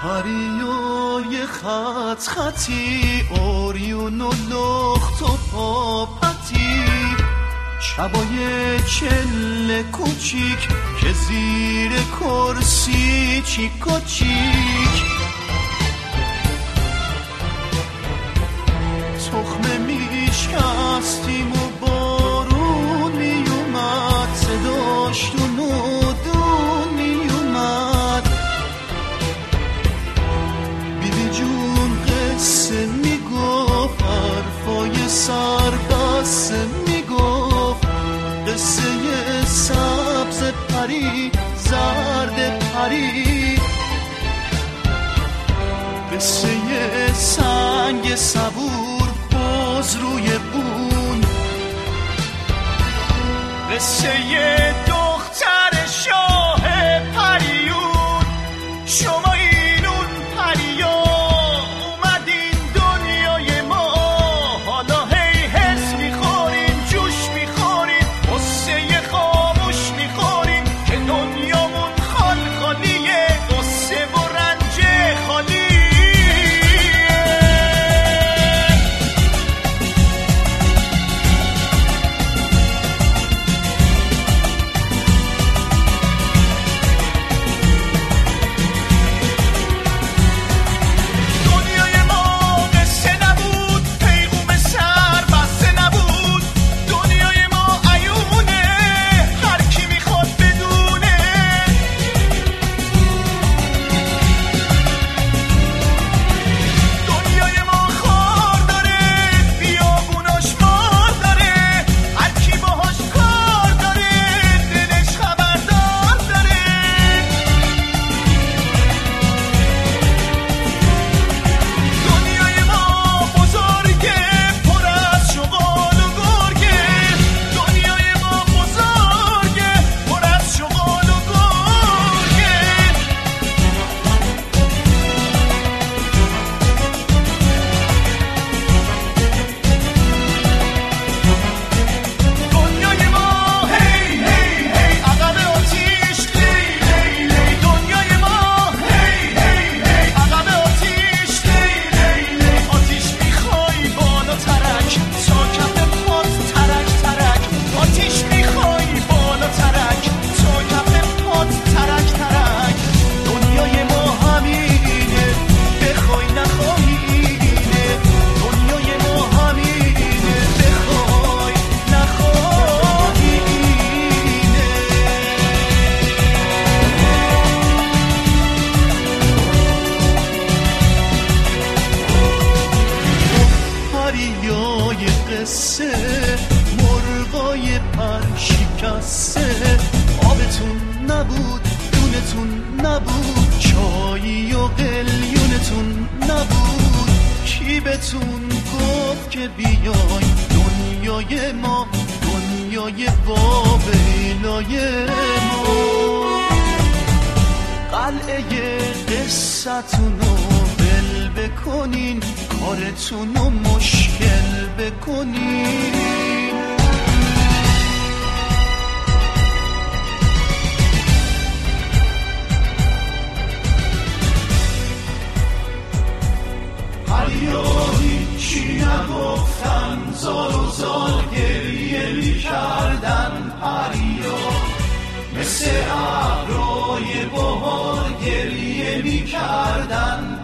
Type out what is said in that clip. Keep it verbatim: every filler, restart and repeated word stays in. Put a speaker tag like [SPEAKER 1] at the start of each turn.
[SPEAKER 1] پریای خط خطی، اوریون و لخت و پاپتی، شبای چله کوچیک که زیر کرسی چیک و چیک، تخمه میشکستیم و بارون میومد، صداش تو نودون میومد. بیبی جون قصه میگفت، حرفای سربسته میگفت، قصه سبز پری زرد پری، قصه سنگ صبور باز روی بون، قصه دختر شاه پریون. شما این اون پریا اومدین دنیای ما، حالا هی حس میخورین، جوش میخورین، قصه خاموش میخورین که دنیامون خال خالیه، قصه و رنج خالی. مرغای پر شکسته، آبتون نبود، دونتون نبود، چایی و قلیونتون نبود. کی بهتون گفت که بیای دنیای ما، دنیای واویلای ما؟ قلعه قصتونو بل بکنین، کارتونو مشکل بکنین. پریا هیچی نگفتن، زال و زال گریه می کردن. پریا مثل ابرای بهار گریه می کردن.